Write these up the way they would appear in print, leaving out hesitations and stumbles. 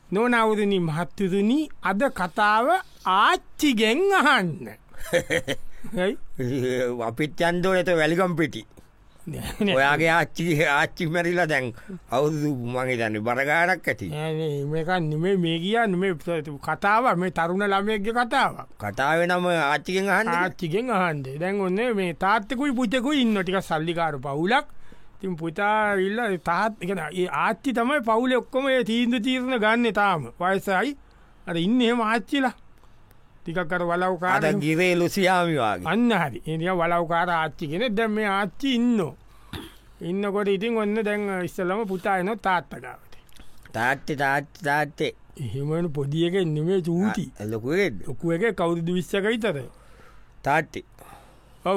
නොනවරණි මහත්තතුනි අද කතාව ආච්චිගෙන් අහන්න අපිත් යන්දෝනත වැලිකම්පිටි ඔයාගේ ආච්චි මැරිලා දැන් අවුදු මගේ දන්න බරගාරක් ඇති මේක නෙමේ මේ කියන්න මේ කතාව මේ තරුණ ළමයක්ග කතාව කතාව නම ආච්චිගෙන් අහන්න ආච්චිගෙන් අහන්ද දැන් ඔන්න මේ තාත්තකුයි පුතකුයි ඉන්න ටික සල්ලිකාර පවුලක් තින් පුතා ඉල්ල තාත් එක ආච්චි තමයි පවුල ඔක්කොම තීන්ද තීරණ ගන්න තාම වයසයි අර ඉන්න එහෙම ආච්චිලා ටිකකර වලවකාර ගිරේ ලුසියාමිවාගේ අන්න හරි එනිය වලවකාර ආච්චි කෙනෙ දැම් මේ ආච්චි ඉන්නකොට ඉතින් ඔන්න දැන් ඉස්සලම පුතායන තාත්තකාවට තාත්තේ එහෙමන පොදියක නෙමේ චූටි ලොකුව එක කවුරුදු විශ්සක විතර තාත්ති ඔව්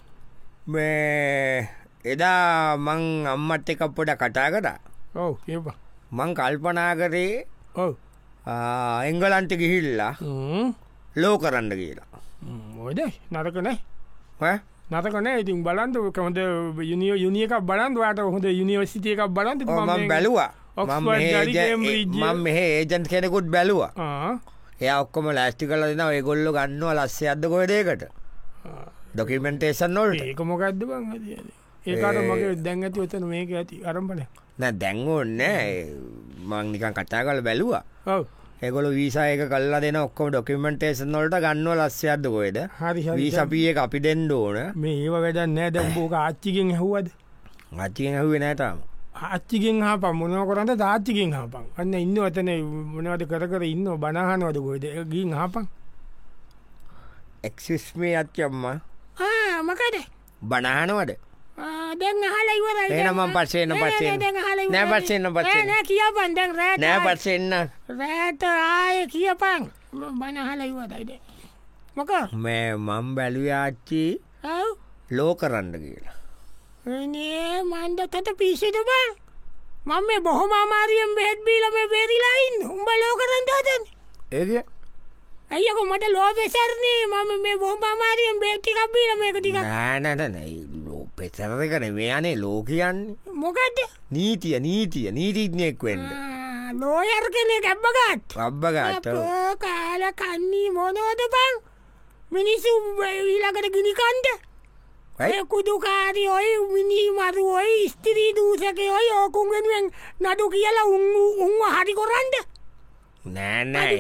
මේ එදා මං අම්මත් එක පොඩ කටා කරා ඔව් ඒපා මං කල්පනා කරේ ඔව් එංගලන්ට ගිහිල්ලා ලෝ කරන්න කියලා මොද නරකනෑ නතකනෑ ඉතින් බලන්ද කමද යුනිියක බලන්දවාට හොඳ යුනිවර්සිටිය එකක් බලන්ද මම බැලවා මම මෙහ ඒජන්ත් කෙනෙකුත් බැලවා එය ඔක්කොම ලෑස්ටි කල දෙන ඒගොල්ල ගන්නවා ලස්සේ අද කොයදේකට ඩොකිමෙන්ටේෂන් නොල්ට ඒක මොකක්ද බං ඒකට මගේ දැන් ඇති ඔතන මේක ඇති අරම්පන නෑ දැංගෝන්න මං නිකන් කටා කල බැලවා ඔව ඒගොල වීසායක කල්ලා දෙන ඔක්කොම ඩොකිමෙන්ටේෂන් වලට ගන්නව ලස්සයක්ද කොයද හරි වීසපිය අපි දෙන්න ඕන මේ ඒව වැඩ නෑ දැම්බෝක ආච්චිගෙන් හැව්වද ආච්චිගෙන් හැවේ නෑටම ආච්චිගෙන් හා පම් මොනව කරන්න තාච්චිගෙන් හපන් අන්න ඉන්න අතන මොනවද කර ඉන්න බනහනවද ගොයිද ගින් හපන් එක්සිස්මේ අච්චම්ම මකද බනහනවද දැන් හල ඉවර එනමම් පස්සෙන්න නෑ පස්සෙන්න පස්ස කියපන් දැන් රෑ නෑ පස්සෙන්න රෑත ආය කියපන් බනහල ඉවරයිද මොක මේ මම් බැලුආච්චි ලෝ කරන්න කියලා නේ මන්දතට පිසිද බං මම මේ බොහොම අමාරියෙන් බෙහෙත් බීලා මේ බේරිලා ඉන්න උඹ ලෝ කරන්න හදන්නේ ඒක අයියකෝ මට ලෝ පෙසර්නේ මම මේ බොහොම අමාරියෙන් බෙහෙත් ටිකක් බීලා මේක ටිකක් නෑ ලෝ පෙසර එක නෙමේ යන්නේ ලෝ කියන්නේ මොකද්ද නීතිය නීතිඥයෙක් වෙන්න ලෝයර් කෙනෙක් අබ්බගත් කාල කන්නේ මොනවද බං මිනිස්සු ඊළඟට ගිනි කන්ද කුදුකාරි ඔයි මිනි මරු ඔයි ස්ත්‍රී දූසක ඔයි ඕකුන් වෙනුවෙන් නඩු කියලා උන්ව හරි කොරන්ද නෑ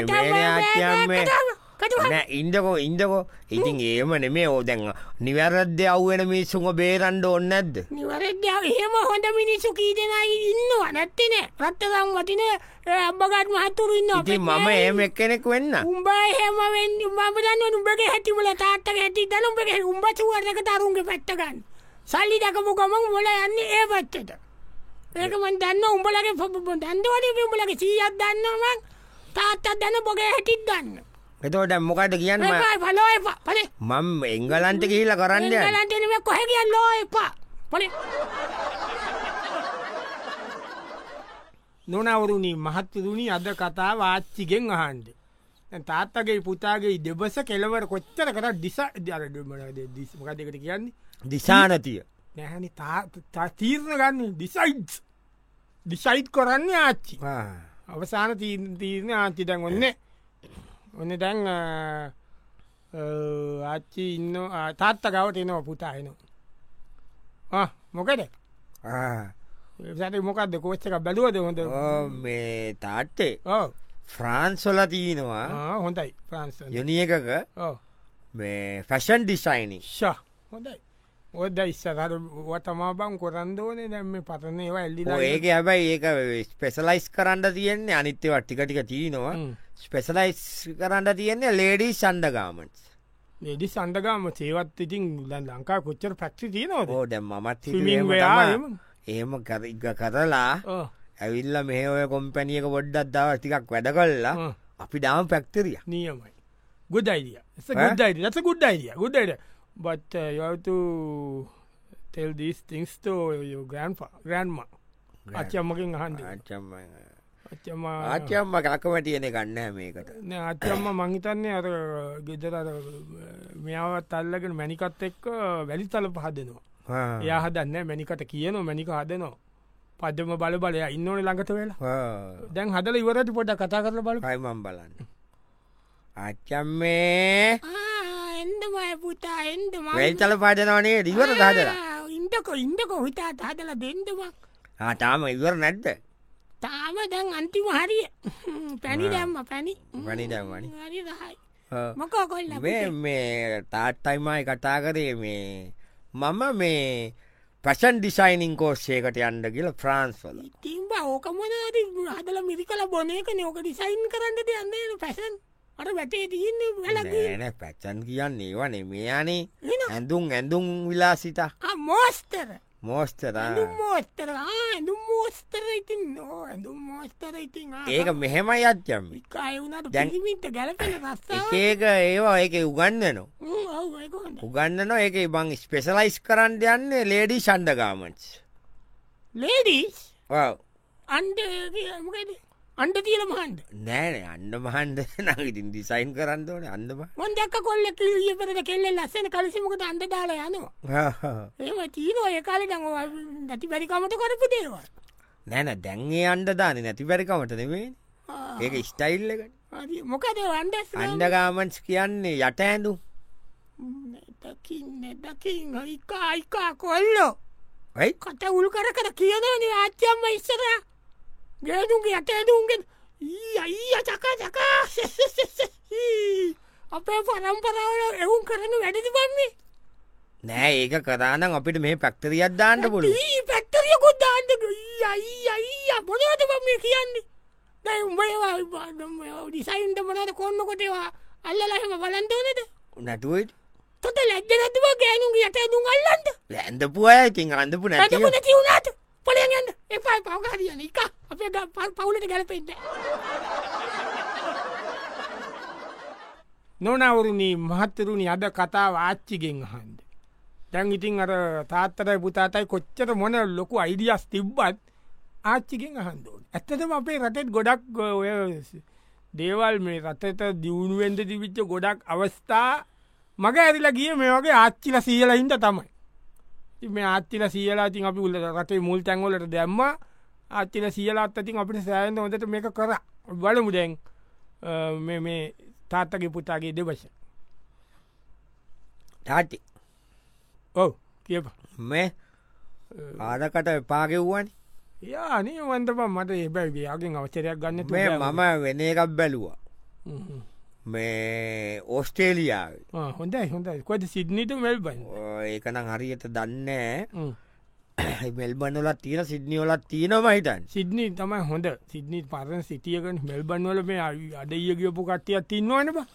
ඉන්දකෝ ඉතින් ඒම නෙමේ ඕ දැන් නිවැරද්‍ය අව්වෙන මිනිස්සුන්ව බේරන්ඩ ඔන්න ඇද්ද නිවරද්‍ය එහෙම හොඳ මිනිස්සු කී දෙනයි ඉන්නවා නැත්තිනේ රත්තකම් වතින අබ්බගත් මහත්තුරු ඉන්න ඉතින් මම එහෙම එක්කෙනෙක් වෙන්න උඹ එහෙම වෙන්න මම දන්න උඹගේ හැටිවල තාත්තක හැටි දන්න උඹගේ උඹ චුවරක තරුන්ගේ පැත්ත ගන්න සල්ලි දකපු ගමන් මොල යන්නේ ඒ පැත්තට ඒක මන් දන්න උඹලගේ දන්නවනේ උඹලගේ සීයක් දන්නවා මං තාත්තත් දන්න බොගේ හැටිත් දන්න එතකොට මොකද කියන්න මම එංගලන්ට ගිහිල්ලා කරන්න එංගලන්ට කොහෙ කියන්නෝ එපා පොලේ නොනවරුණි මහත්තරුණි අද කතා වාච්චිගෙන් අහන්ද තාත්තගේ පුතාගේ දෙබස කෙලවර කොච්චර කර දිසමකදකට කියන්නේ දිසානතිය නැහැනි තීරණ ගන්න ඩිසයිට් කරන්න ආච්චි අවසාන තීරණ ආච්චි දැන් ඔන්න දැන් ආච්චි ඉන්න තාත්ත ගවට එනවා පුතා එනවා මොකද මොකක්ද කෝච්චක බැලුවද හොඳ මේ තාත්තේ ෆ්‍රාන්ස්වල තියනවා හොඳයි ෆ්‍රන්ස් යුනි එකක මේ ෆැෂන් ඩිසයිනි හොඳයි ඔද ඉස්සර වතමා බං කොරන්දෝනේ දැම පතනේවා එල්ලි ඒක හැබයි ඒක ස්පෙසලයිස් කරන්න තියෙන්නේ අනිත්‍යව ටිකටික තියනවා ස්පෙසලයිස් කරන්න තියෙන්නේ ලේඩී සන්ඩගාමන්ස් ලෙඩි සන්ඩගාම සේවත් ඉතින් ලංකා කොච්චර පැක්ටි තියනවද දැම් මත් ඒම කරලා ඇවිල්ල මේ ඔය කොම්පැනියක පොඩ්ඩත් දව ටිකක් වැඩ කල්ලා අපි දාම පැක්තරිය නියමයි ගුඩයිඩිය ගුඩයිඩ ලස ගුඩ්ඩයිඩිය ගුඩයිඩ but you have to tell these things to your grandma අච්චම්මකින් අහන්ද ආච්චම්ම කකමටියන ගන්න මේකට අච්චම්ම මංහිතන්නේ අර ගෙදර මෙයාවත් අල්ලගෙන මැනිකත් එක්ක වැලි තල පහදනවා එයා හදන්න මැනිකට කියනවා මැනික හදනවා පදම බල බලය ඉන්නවන ළඟත වෙලා දැන් හදල ඉවරට පොඩ කතා කරල බල පයිමම් බලන්න අච්චම්මේ එන්දමය පුතා එන්දම වෙල්චල පාටනවනේ දිවර දාදර ඉන්දක හිතා හදල දෙන්දමක් තාම ඉවර නැද්ද තාම දැන් අන්තිම හරිය පැණි දැම්ම පැණි වනි දැම්වනි හරි රහයි මොකෝ කොල්ල මේ තාත්තයිමයි කතා කරේ මේ මම මේ පැෂන් ඩිසයිනිං කෝස්සේකට යන්ඩ කියල ෆ්‍රන්ස්වල තිම්බ ඕකමන හදල මිරිකල බොනයක නෝක ඩිසයින් කරන්නද යන්න පැසන් අර වැටේ තියන්න වැලගන පැච්චන් කියන්න ඒවනේ මේයානේ ඇඳුම් විලාසිතා මෝස්තර මෝස්තර මෝස්තර ඇඳුම් මෝස්තර ඉතින් නෝ ඇඳුම් මෝස්තර ඉතින් ඒක මෙහෙමයි අත්යම් කායුනට දැමිට ගැලපෙන රස්ස ඒක ඒවා ඒක උගන්නනවා උගන්නන ඒක බං ස්පෙසලයිස් කරන්න යන්න ලේඩි ශන්ඩගාමන්ස් ලේඩිස් අන්ඩ අන්ඩ තියල මහන්ඩ නෑන අන්න මහන්ඩ නගඉතින් ඩිසයින් කරන්න ඕන අන්නම මොන්දක්ක කොල්ල පට කෙල්ල ලස්සන කලසිමකට අන්ඩ දාලා යනවා ඒම තීරෝ ඒකාල දඟවා නැති බැරිකමට කරපු දේවා නෑන දැන්ගේ අන්ඩ දාන නැති බැරිකමට නෙවේ ඒක ස්ටයිල් එක මොකද අන්ඩ අන්ඩගාමන්ස් කියන්නේ යට ඇඳු දකින්න අයිකා කොල්ලෝ කට උල් කර කියනවන ආච්චම්ම ඉස්සර ගේදුන්ගේ යට ඇදුන්ගෙන් අයිය චකා අපේ පරම්පරාවල එවුන් කරන වැඩදි බන්නේ නෑ ඒක කරානම් අපිට මේ පැක්තරියක් දාන්න පුළු පැක්තරියකුත් දාන්න අයිය මොනවද බම කියන්නේ දැ උඹේවා ඩිසයින්ට මොනද කොන්න කොටේවා අල්ලලහෙම බලන්තවනද නැටුවට තොට ලැජ්ජ නැතුව ගෑනුගේ යට ඇදුම් අල්ලන්ද ඇඳපු අය ඉතින් අඳපු නැති නැතිවුණට පොලයගන්න එපයි පවකාරියන එක අපේ පවුලට ගැලපෙන්ට නොනවරුණී මහත්තරුණි අද කතාව ආච්චිගෙන් හන්ද දැන් ඉතින් අර තාත්තරයි පුතාතයි කොච්චර මොන ලොකු අයිඩියස් තිබ්බත් ආච්චිගෙන් අහන්දෝන ඇත්තටම අපේ රටෙත් ගොඩක් ඔය දේවල් මේ රටට දියුණුවෙන්ද තිවිච්ච ගොඩක් අවස්ථා මග ඇරිලා ගිය මේ වගේ ආච්චිල සියල හින්ද තමයි මේ ආච්චිල සියලා තින් අපි උල්ල රටේ මුල් තැන්වලට දැම්ම ආච්චිල සියලාත් අතින් අපිට සෑන්ද හොඳට මේක කර බලමු දැන් මේ තාත්තගේ පුතාගේ දෙවශ තාටි ඔව කියප මේ ආදකට පාගෙව්වනි යානේ වන්දප මට එබැයි යාගෙන් අවසරයක් ගන්න මේ මම වෙන එකක් බැලුවා මේ ඕස්ටේලියාව හොඳයි හොඳයි කොද සිද්නිට මෙල්බන් ඒකනම් හරියට දන්නේ මෙල්බන්නලත් තියෙන සිද්නිියෝලත් තියෙනවා හිටන් සිද්නී තමයි හොඳ සිද්නී පරණ සිටියකන මෙල්බන්වල මේ අඩය ගියපු කට්ටියත් තින්නවන බ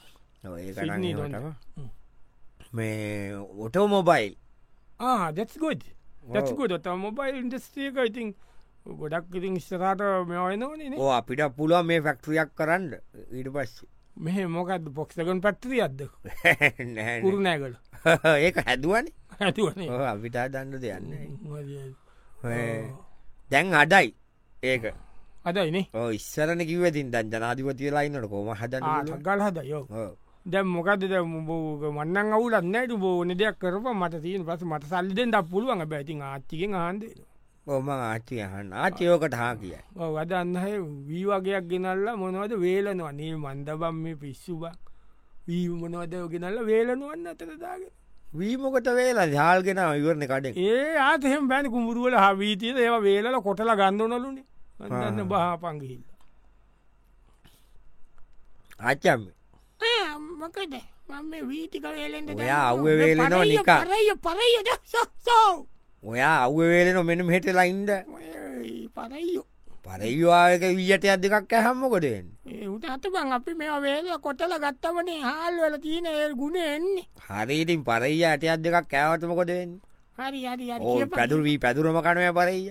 මේ ඔටෝ මොබයිල් දැත්ගොඩ් දැත්කොඩ ත මොබයිල් ඉන්ඩස්ට්‍රියක ඉතින් ගොඩක් ඉතින් ස්තරාට මෙවනවන ඕ අපිට පුළුව මේ ෆැක්ටරියක් කරන්න ඊට පස්සේ මෙහ මොකක්ද පොක්සකන් පත්්‍රිය අද්ද පුරුණෑගල ඒක හැදුවන ඇතුවන අපිටා දන්න දෙයන්න දැන් අඩයි ඒක අදයිනේ ඉස්සරන කිවතින් දැන් ජනාධිපතිය ලයින්නට කොම හදන්න ගල් හද යෝ දැම් මොකද මන්නන් අවුලන්නට බෝන දෙයක් කරප මට තියන පස මට සල්ලිදෙන් ද පුළුවන් බැතින් ආච්චිකෙන් ආන්දේ ඕම ආච්චියහන්න ආචයෝකට හා කිය වද අන්නහ වී වගේයක් ගෙනල්ලා මොනවද වේලනවා නී මන්දබම් මේ පිස්සුබ වී මොනවද ගෙනල්ල වේලනුවන්න අතරදාගෙන වීමකට වේලා ජාල්ගෙන ඉවරණ කඩ ඒ ආතහෙම බැන කුඹරුවල හවීතියද ඒව වේලල කොටල ගන්නනලුනේ අන්න බා පංගිහිල්ල ආච්චම්ම මකද මම වීතික වේලෙන්ට ඔයා අව්ව වේලෙනවා නිකා පරය සෝ ඔයා අව්ව වේලෙන මෙනු හෙටලා ඉන්ද පරයෝ පරයවාක වීයට අදකක් ඇහම්මකොටෙන් උට අත බං අපි මේ වේල කොටල ගත්තවනේ හාල්වල තියෙන ගුණ එන්නේ හරිඉතින් පරය ඇට අත් දෙකක් කෑවතමකොටෙන් හරි හරි පැදුර වී පැදුරම කනය පරය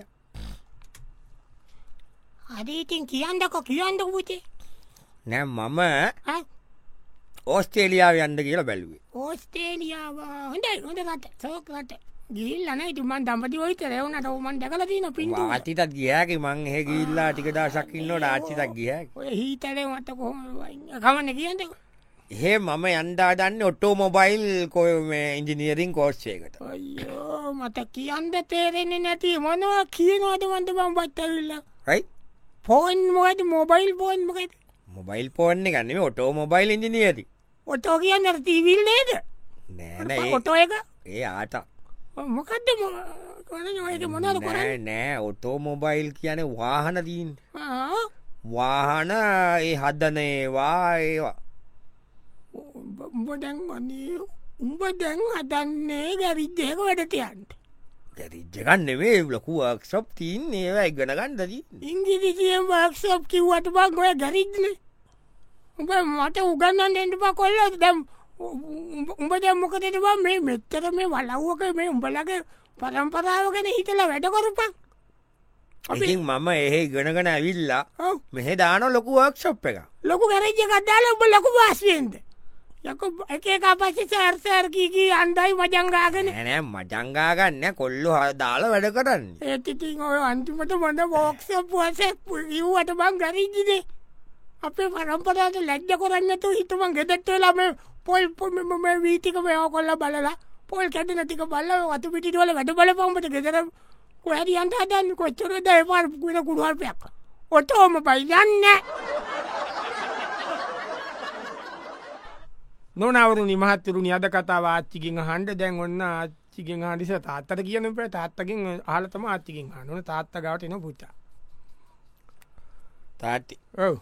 හරිඉතින් කියන්නක කියන්නක පුතේ නෑ මම ඕස්ටේලියාව යන්න කියලා බැලුවේ ඕස්ටේලියාව හොඳයි හොඳ රට සෝකට ගිල්ලන ඉතුමන් දම්පති ඔයිත රෙවුනට ඔමන් දැකල තින පින්තු අතිතත් ගියකි මං හ ගිල්ලා ටිකදා සක්කින්නට ආච්චිතක් ගිය ඔය හිතරේ මට කොහොම කමන්න කියන්නක එහෙ මම යන්ඩාඩන්න ඔටෝ මොබයිල් ඉංජිනියරින් කෝස්්යකට අයෝ මට කියන්ද තේරෙන්නේ නැති මොනවා කියනවාද වන්ද බම් බත්තවිල්ල රයි ෆෝන් මොද මොබයිල් ෆෝන් මොකද මොබයිල් ෆෝන් ගන්නම ඔටෝ මොබයිල් ඉංජිනියති ඔටෝ කියන්න තිවිල් නේද නෑන ඔටෝ එක ඒ ආට මොකක්ද මොනද කර නෑ ඔටෝ මොබයිල් කියන වාහන දීන් වාහන ඒ හදනේවා ඒවා උඹ දැන් වන්නේ උඹ දැන් හදන්නේ ගැරිද්දයක වැඩටයන්ට ගැරිජ්ජගන්නෙවේ ලොකුවක් සොප් තිීන් ඒවා ඉගන ගන්දදී ඉංගිරිසියෙන් වක්ෂප් කිව්වට බක් ඔය ගැරිද්න උඹ මට උගන්නන්න එටපා කොල්ල දැම් උඹ දැම්මොකතට බා මේ මෙත්තර මේ වලව්වක මේ උඹලගේ පරම්පරාවගෙන හිතලා වැඩකරපක් ඉතින් මම එහෙ ගණගන ඇවිල්ලා මෙහෙ දාන ලොකුවක් ශොප් එක ලොකු ගැරජ්ජ කත්දාල උඹ ලොකු වාශයෙන්ද යක එක පසි සෑර්සෑර්කීකී අන්දයි මජංගාගෙන නෑ මජංගාගන්න කොල්ලු දාල වැඩ කරන්න ඒතිතින් ඔය අන්තිමට මොඳ බෝක්ෂප් වස ඉව්වට බං ගරීජිනේ අපේ පරම්පරාට ලැජ්ජ කරන්නතු හිතුමන් ගෙදෙට්ටලම පොල් වීතික මෙෝ කොල්ල බලලා පොල් කැටන ටික බල්ල වතු පිටිටවල වැඩ බල පම්පට ගෙදර කොහැරි අන්ට හදන්න කොච්චර දයපාර කුණ කුඩුවල්පයක් ඔටෝම බයියන්න නොනවරුණි මහත්තරුණි අද කතාව ආච්චිකින් හන්ඩ දැන් ඔන්න ආච්චිකින් හඩිස තාත්තර කියන පේ තාත්තකින් ආලතම ආච්චිකින් හනුන තාත්ත ගවට එන පුචා තාටි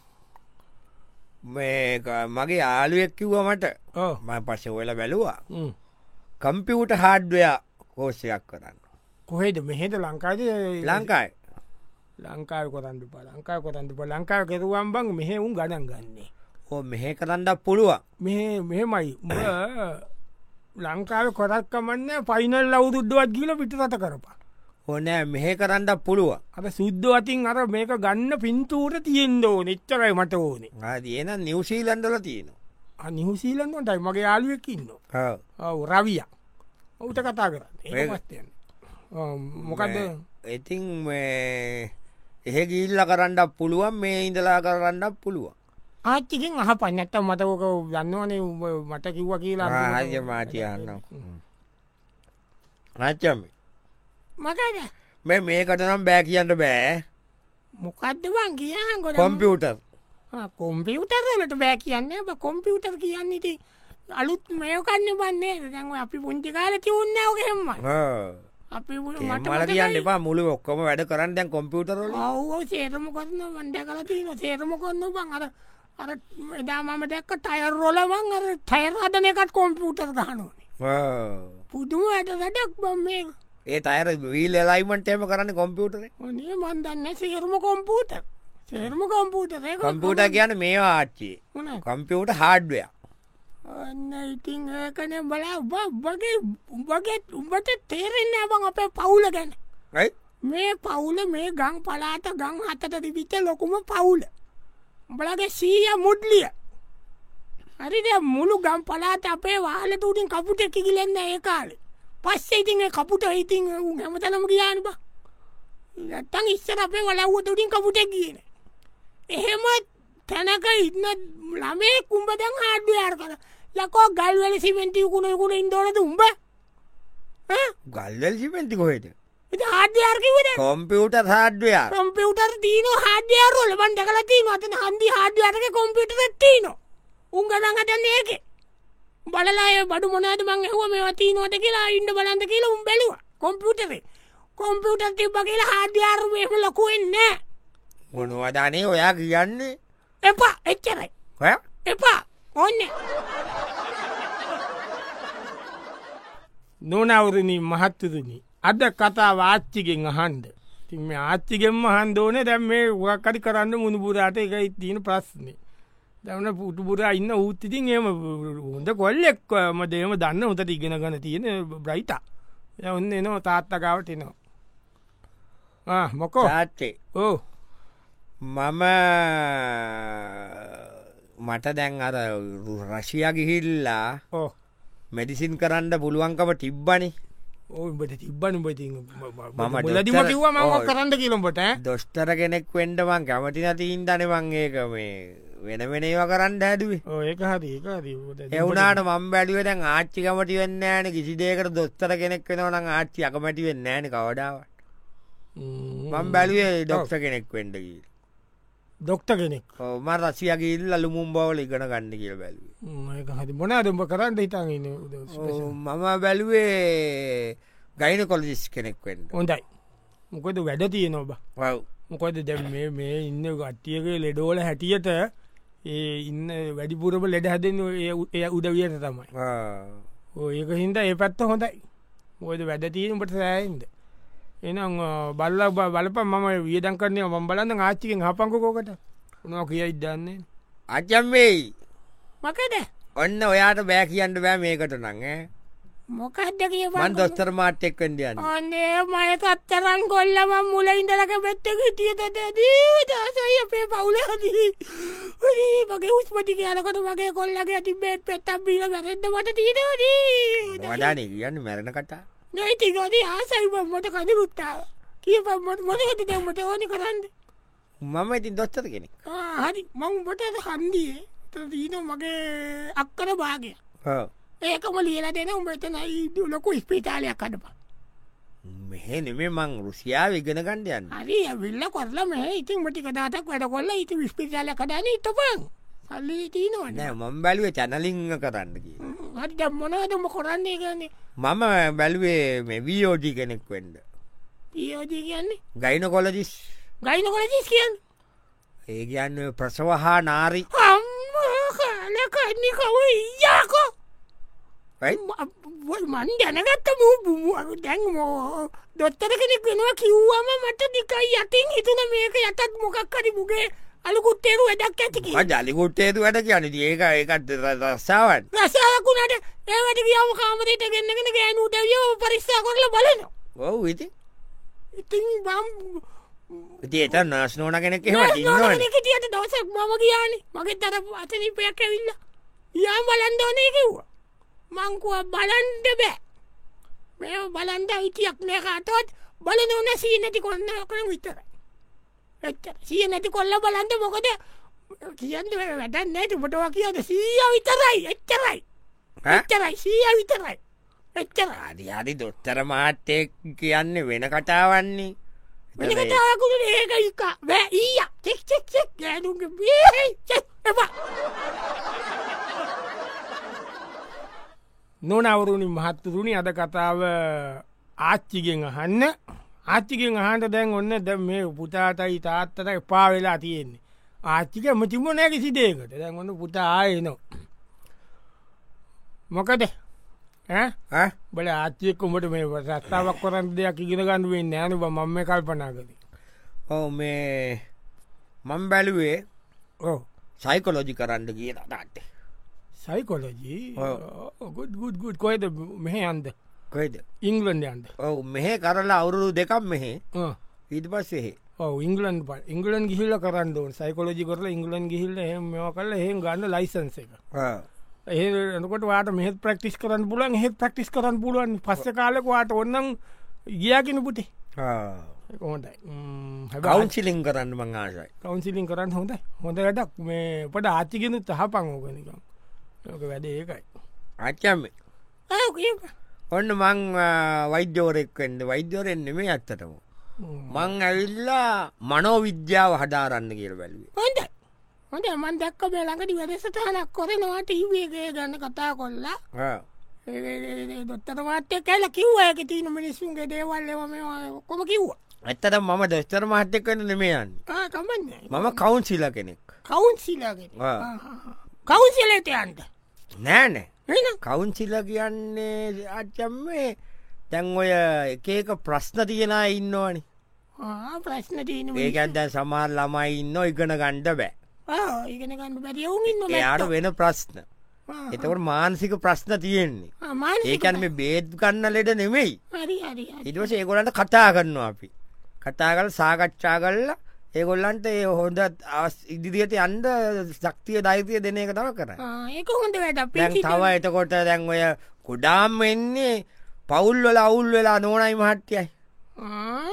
මගේ ආලුවෙක් කිව්ව මට ම පස්ස ඔල බැලවා කම්පියුට හාඩ්වයා කෝෂයක් කරන්න කොහෙද මෙහෙද ලංකාද ලංකායි ලංකාව කොරන්ඩ ලංකාව කොරන්ඩ ලංකාව කෙරුවම් බං මෙහෙ උන් ගඩන් ගන්නේ ඕ මෙහෙ කරන්නක් පුළුව මෙහෙමයි ලංකාව කොරක්කමන්න පයිනල් අවුදුද්දුවත් ගීල පිටරට කරපා ඕනෑ මෙහෙ කරන්නක් පුළුව අද සුද්ද අතින් අර මේක ගන්න පින්තූට තියෙන්දෝ නිච්චරයි මට ඕනේ තියන නිවසීලන්ඩල තියෙන නිවසීලන්ටයි මගේ යාලුවකින්න රවිය ඔවුට කතා කරන්න ඒමස්තයන්න මොකක්ද ඉතින් එහෙ ගිල්ල කරන්නක් පුළුවන් මේ ඉඳලා කරන්නක් පුළුවන් ආච්චිකින් අහ පන්නැත්ත මතවක දන්නවනේ මට කිව්ව කියලා හය මාතියන්න රච්චම මකද මේකට නම් බෑ කියන්න බෑ මොකක්දවන් කියහන් ගොඩ කොම්පියුටර් කොම්පියුටර්ලට බෑ කියන්න කොම්පියුටර් කියන්නේති අලුත් මේකන්න බන්නේ දැන්ව අපි පුංචි කාල තිවුන්නවගෙම අපි මල කියන්න එපා මුළු ඔක්කොම වැඩ කරන්න දැන් කොම්පියුටරල ඔව සේරම කොන්න වන්ඩ කලතින සේරම කොන්න බං අර එදා මම දැක්ක ටයර් රොලවන් අර ටයර් හදන එකත් කොම්පියුටර් ගහනුවනේ පුදුම ඇට වැඩක් බම් මේ ඒ අයර වීල් ලයිමට එම කරන්න කොම්පියුටර නේ මන්දන්න සේරම කොම්පූට සේරම කොම්පූට කොම්පියුට කියන මේ ආච්චි කොම්පියුට හාඩ්වය අන්න ඉතින් ඒකන බලා උබගේ උඹට තේරෙන්න බං අපේ පවුල ගැන මේ පවුල මේ ගං පලාට ගං හතට තිබිච්ච ලොකුම පවුල උඹලගේ සීය මුඩ්ලිය හරිද මුළු ගම් පලාට අපේ වාහල තුටින් කපුට කිකිලෙන්න ඒ කාලේ පස්සේ ඉතින් කපුට ඉතින් හැමතනම ගියාන බා නැත්තං ඉස්සර අපේ වලව්ව තුටින් කපුටෙක් කියන එහෙම තැනක ඉන්න ළමේ කුම්ඹදන් හාඩ්ඩු යාර කර යකෝ ගල්වල සිමෙන්ති කුණකුණ ඉන්දෝනද උඹ ගල්වල සිමෙන්ති කොහෙද හාඩ්‍යයාර්කිවද කොම්පියුටර් හාඩ්වයා කොම්පියුටර් තිීන හාඩ්‍යයාරුවල බන් දකලතිී අතන හන්දි හාඩ්‍යයාරක කොම්පියුටර තිීන උන්ගදගටන්න ඒක බලලාය බඩු මොනද මං හව මේ වතිී නොට කියලා ඉන්න බලන්ද කියලා උම් බැලවා කොම්පියුටරේ කොම්පියුටර් තිබ්බ කියලා හාඩ්‍යයාරුවම ලොකුවෙන්න ගොනුවදානේ ඔයා කියන්නේ එපා එච්චරයි එපා ඔන්න නොනවරණී මහත්තතුනි අද කතා වාච්චිගෙන් අහන්ඩ තින් මේ ආච්චිගෙන්ම හන්දෝනේ දැම් මේ උගක්කරි කරන්න මුණපුරාට එකයි තියෙන ප්‍රශ්නේ දවන පුටුපුරා ඉන්න ඌත්තිතින් එම හොඳ කොල්ලෙක් මදේම දන්න හොතට ඉගෙන ගන තියෙන බ්‍රයිට ඔන්න එනවා තාත්තකාවට එනවා මොකෝ ආත්තේ ඕ මම මට දැන් අර රශිය ගිහිල්ලා මෙඩිසින් කරන්න පුළුවන්කම තිබ්බනි ඕට තිබ්බන බති මම ලදිම කිව්ව ම කරන්න කියලොට දොස්තර කෙනෙක් වෙන්ඩමන් කැමති නති ඉන්දනවන් ඒක මේ වෙන වෙනේවා කරන්න හැදුවේ ඒක හරි එවුනාට මම් බැලුවේ දැන් ආච්චි කමටි වෙන්න ෑන කිසි දේකට දොස්තර කෙනෙක් වෙනවනම් ආච්චි අකමැටි වෙන්න ෑන කවඩාවට මම් බැලුවේ ඩොක්ට කෙනෙක් වෙන්ඩකී ඩොක්ට කෙනෙක් ම රසියගේ ඉල් අලුමුම් බවල ඉගෙන ගන්න කියල බැලුවේ ඒක හරි මොනා දෙම කරන්න හිතාගෙන මම බැලුවේ ගයින කොලජිස් කෙනෙක් වෙන්න හොඳයි මොකද වැඩ තියෙන ඔබ වව් මොකද දැ මේ ඉන්න ගට්ටියගේ ලෙඩෝල හැටියට ඒ ඉන්න වැඩිපුරම ලෙඩ හැදෙන් එය උදවියට තමයි ඒක හින්ද ඒ පැත්ත හොඳයි ඔයද වැඩ තියෙනට සෑයින්ද එනම් බල්ල බලප මම වියදන් කරනය ම බලන්න ආච්චිකෙන් හපංකකෝකට උනවා කියයි දන්නේ අචම්වෙයි මකද ඔන්න ඔයාට බෑ කියන්න බෑ මේකට නං මොකක්ද මන් දොස්තර මාට්‍යෙක් වෙන්ඩියන්න අනේ මය තත්තරන් කොල්ලම මුල ඉඳලක පෙත්තක තියතද දසය අපේ පවුලදී මගේ උස්පති කියලකට මගේ කොල්ලගේ ඇති බේත් පෙත්තක් බීල වැරෙන්ද මට තිීනදී වඩාන කියන්න මැරණ කටා නැතිගද ආසයිබම්මට කඳරුත්තාව කිය පම්මට මොනකට දෙමට ඕනි කරන්න මම ඉතින් දොස්තර කෙනෙ හරි මං බට හන්දිය දීන මගේ අක්කර භාගය ඒකම ලියල දෙන උඹතනයි ලොකු ස්පිතාලයක් කඩපා මෙහෙ නෙමේ මං රුසියාව ඉගෙන ගණ්ඩයන්න හරි විල්ල කොරල මේ ඉතින් මටි කදාතක් වැඩ කොල්ල ඉති විස්පිතාල කඩන ඉතපන් සල්ලි තිීනවන්න මම් බැලුවේ චැනලිංග කරන්න කිය හරි මොනවදම කොරන්නේ ගන්නේ මම බැලුවේ මේ වීෝජි කෙනෙක් වෙන්ඩ පියෝජී කියන්නේ ගයින කොලජිස් ගයින කොලජිස් කියන්න ඒ කියන්න ප්‍රසවහා නාරි අම්මකාලකන්නේ කව ඉයාකෝ මන් දැනගත්ත දැන් මෝ දොත්තර කෙනෙක් වෙනවා කිව්වම මට දිකයි යතින් හිතුන මේක යටත් මොකක්කරි මුගේ අලුකුත්තේරු වැඩක් ඇතිකි ජලිකුත්තේතු වැඩ කියන ඒක ඒකට රස්සාවන් රසාකුණට ඒවට කියාව කාමරයට ගන්නගෙන ගෑනු දැවියෝ පරික්ෂා කරල බලන ඔවු ඉති ඉතින් බම් ඒත නාස්නෝන කෙනෙක් ට දවසක් මම ගියානි මගේ තර අතනිපයක් ඇවිල්ල යා බලන්දෝනය කිව්වා මංකුව බලන්ඩ බෑ මේ බලන්ඩ හිටියක් නෑකාටවත් බලන ඕන සී නැති කොන්න කන විතරයි එච්චර සිය නැති කොල්ල බලන්ද මොකද කියන්න වැඩන්න නැති පොටවා කියද සීය විතරයි එච්චරයි එච්චරයි සීය විතරයි එච්චර අධි දොත්තර මාට්‍යයක් කියන්න වෙන කටාවන්නේ වෙන කතාවකුට ඒක එකා වැෑ ඊය චෙක්චෙක්චෙක් ගෑනුගේ එපා නොනවරුණි මහත්තතුනි අද කතාව ආච්චිගෙන් අහන්න ආච්චිගෙන් අහන්ට දැන් ඔන්න ද මේ පුතාටයි තාත්තට එපා වෙලා තියෙන්නේ ආච්චික මතිම නෑ කිසි දේකට දැන් ඔන්න පුතා ආයනො මොකද බල ආච්චියක්කුමට මේ සස්ථාවක් කරන්න දෙයක් ඉගෙන ගන්නුවෙන් නෑනු මම කල්පනා කළ ඕ මේ මම් බැලුවේ ඕ සයිකොලෝජි කරන්න කිය තාටේ සයිකොලජී ගුඩ් කොයිද මෙහ අන්ද කොයිද ඉංගලන්ඩ අන්ද ඔව මෙහ කරලා අවුරුදු දෙකක් මෙහෙ ඊට පස්සෙහෙ ඉංගලන් ඉංගලන් ගිහිල්ල කරන්න සයිකොලජි කරලා ඉංගලන් ගිහිල්ල මෙ කල එහෙ ගන්න ලයිසන්ස එක ඒකොට වාට මෙත් ප්‍රක්ටිස් කරන්න පුලන් හෙත් ප්‍රක්ටිස් කරන්න පුළුවන් පස්ස කාලක වාට ඔන්නම් ගියාගෙන පුටේ හොඳයි කවන්සිලින් කරන්න මං ආශයි කවන්සිලින් කරන්න හොඳ හොඳ වැඩක් මේ පට ආච්චිගෙන තහ පංෝගනිකම් ඕක වැඩ ඒකයි අච්චම්ම ඔන්න මං වෛද්‍යෝරෙක්වෙන්ඩ වෛද්‍යෝරෙන් නෙමේ ඇත්තටම මං ඇවිල්ලා මනෝවිද්‍යාව හදාරන්න කියල බැලුවේ හොඳ හොඳ මන් දැක්ක බේලඟට වැඩසටහනක් කොරනවා ටීවගේ ගන්න කතා කොල්ලා දොත්තර මාත්‍යය කැල කිව්වයක තියන මිනිස්සුන්ගේ දේවල්ලම කොම කිව්වා ඇත්තට මම දොස්තර මාත්‍යයක් වන්න නෙමේයන්න මම කවුන්සිල කෙනෙක් කවුන්සිලගෙන කවුන්සිලට යන්ට නෑනෑ කවුන්සිල කියන්නේ අච්චම්මේ දැන් ඔය එකක ප්‍රශ්න තියෙන ඉන්නවානි ප්‍රශ්න තියන ඒකත් දැන් සමාර ළමයි ඉන්න ඉගෙන ගණ්ඩ බෑ ඉගෙන ගන්න බැරියවුන් යාට වෙන ප්‍රශ්න එතකට මානසික ප්‍රශ්න තියෙන්නේ ඒකන් මේ බේත් ගන්න ලෙඩ නෙමෙයි ඉටවස ඒගොලන්ට කතා කරනවා අපි කතා කල සාකච්ඡා කරලා ඒගොල්ලන්ට ඒ හොඳ ඉදිරියට අන්ද ශක්තිය දෛතිය දෙන එක තව කර ඒක හොඳ තව එතකොට දැන් ඔය කුඩාම් වෙන්නේ පවුල්වල අවුල් වෙලා නෝනයි මහට්‍යයි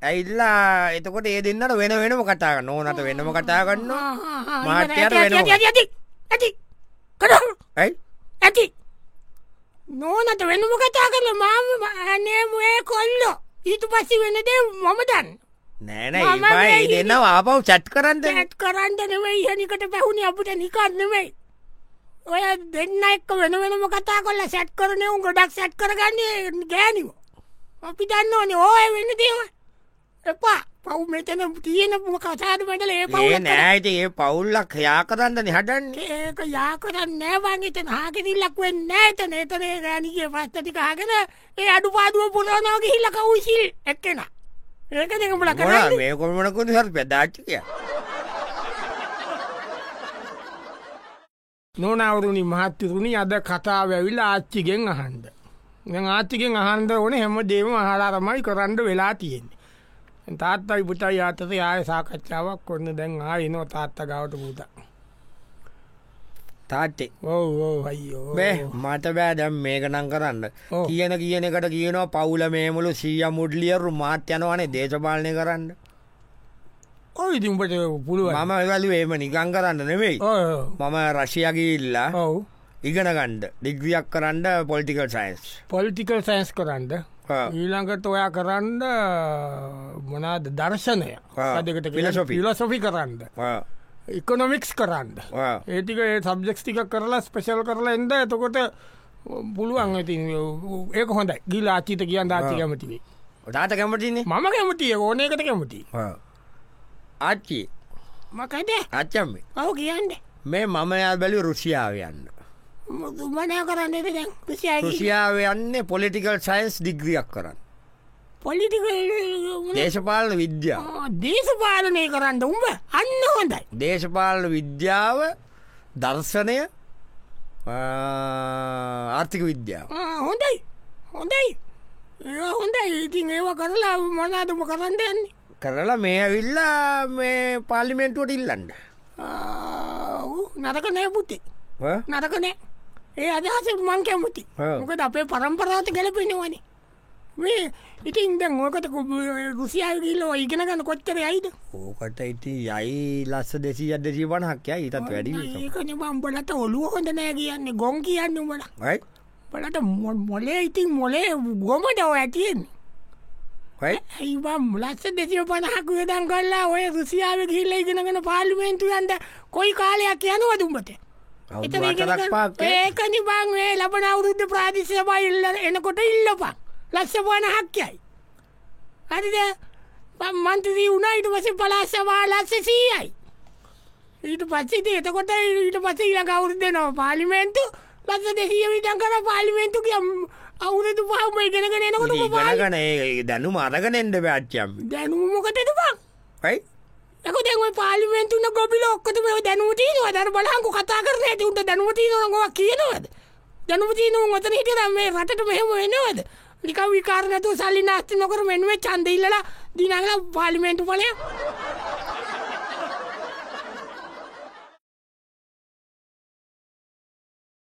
ඇයිල්ලා එතකොට ඒ දෙන්නට වෙන වෙනම කතාගන්න ඕනට වෙනම කතාගන්න මාටයට වෙන ඇති ඇයි ඇති නෝනට වෙනම කතා කරල මාම අනේමේ කොල්ලො ඊට පස්සි වෙනදේ මම දන්න නෑන ඒ දෙන්න ආපව් චට් කරන්න ඇත් කරන්න නෙවෙයි හනිකට පැහුණි අපට නිකරන්නෙවෙයි ඔය දෙන්න එක්ක වෙන වෙනම කතා කොල්ල සැට් කරනය උන් ගොඩක් සැට් කරගන්නේ ගෑනිව අපි දන්න ඕනේ ඕය වෙන්න දේව එපා පව් මෙතන තියෙන කසාද මටල ඒ පව් නෑට ඒ පවුල්ලක් යා කරන්න හඩන්නේ ඒක යා කරන්න නෑවාගේතන හාගෙතිල්ලක් වෙන්න නෑතන ඒතනේ ගෑනිගේ පස්තටිකාගෙන ඒ අඩු පාදුව පුරනෝගේ හිල්ලක උසිල් එක්කෙන ඒක දෙකමල කරන්න මේ කොමනකුද හර පැදාච්චිය නොනවරුණි මහත්තතුනි අද කතාව ඇවිල ආච්චිගෙන් අහන්ද ආච්චිගෙන් අහන්ද ඕන හැම දේම අහලාරමයි කරන්න වෙලා තියෙන්නේ තාත්තයි පුතයි අතත ආය සාකච්ඡාවක් කොන්න දැන් ආයනෝ තාත්ත ගවට පුත තාත්තේ අයියෝ මට බෑ දැම් මේකනං කරන්න කියන එකට කියනවා පවුල මේමුළු සීය මුඩ්ලියරු මාත් යනවනේ දේශපාලනය කරන්න ඔය ඉතිඹට පුළුව මම වැලු ඒම නිකං කරන්න නෙවෙයි මම රශයගිල්ලා ඉගෙන ගණ්ඩ ඩිග්‍රියක් කරන්න පොලිටිකල් සයින්ස් පොලිටිකල් සයින්ස් කරන්න ඊළඟට ඔයා කරන්න මොනාද දර්ශනය අදකට පිලසොෆි කරන්න ඉකොනොමික්ස් කරන්න ඒටික සබ්ජෙක්ස් ටික කරලා ස්පෙශල් කරලා එන්ද එතකොට පුළුවන් ඇති ඒක හොඳයි ගිල ආචිත කියන්න ආචි කැමතිවේ තාත කැමතින්නේ මම කැමතිය ඕන එකට කැමති ආච්චි මකද අච්චම්ම ඔව කියන්න මේ මම යා බැලි රුසියාව යන්න මනය කරන්න රුසියාව යන්නේ පොලිටිකල් සයින්ස් ඩිග්‍රියක් කරන්න පොලිටිකල් දේශපාලන විද්‍යාව දේශපාලනය කරන්න උඹ අන්න හොඳයි දේශපාලන විද්‍යාව දර්ශනය ආර්ථික විද්‍යාව හොඳයි හොඳයි හොඳයි ඉතින් ඒව කරලා මොනාදම කරන්න යන්නේ කරලා මේ ඇවිල්ලා මේ පාලිමෙන්ටුවට ඉල්ලන්න නරක නෑ පුතේ නරක නෑ ඒ අදහස මං කැමුති මොකද අපේ පරම්පරාත ගැලපෙනවනේ මේ ඉතින් දැන් ඕකට රුසියාව ගිල්ලෝ ඉගෙන ගන්න කොච්චර යයිද ඕකට ඉති යයි ලස්ස 250ක් යයි ඊටත් වැඩි ඒකනේ බම්බලට ඔළුව හොඳ නෑ කියන්නේ ගොන් කියන්නේ උඹලා බලට මොලේ ඉතින් මොලේ ගොමද ඔය ඇතියෙන්නේ ඇයිබම් ලස්ස 250ක් වියදම් කරලා ඔය රුසියාව ගිහිල්ලා ඉගෙනගෙන පාර්ලිමේන්තුවෙන්ද කොයි කාලයක් යනවද උඹට ඒකනි බං වේ ලබන අවුරුද්ධ ප්‍රාදිශයපා ඉල්ල එනකොට ඉල්ලපන් ලස්ස 50ක්යයි හරිද මන්ත්‍රී වුණයිට පස පලාස්සවා ලස්ස 100යි ඊට පස්සිට එතකොට ඊට පස ඊල කවුරු දෙනවා පාලිමේන්තු ලස්ස 200 විටන් කර පාලිමේන්තු කියම් අවුරදු පහම ඉගෙනගෙන එනකොට ගන දැනු අරගන එන්ඩ පැච්චම් දැනුමොකටද බං යි එක දැව පාලිමෙන්තුන්න ගොබිල ඔක්කත මේ දැනුවතිී දර බලංකු කතා කරන ඇති උන්ට දැනුවතිී නොගවා කියනවද දැනුවතිී නො ඔතන හිටන මේ රටට මෙහෙම වෙනවද ලික විකාරනතු සල්ලි නාස්ති නොකර මෙනුවේ චන්ද ඉල්ලලා දිනගල පාලිමෙන්ටු පලය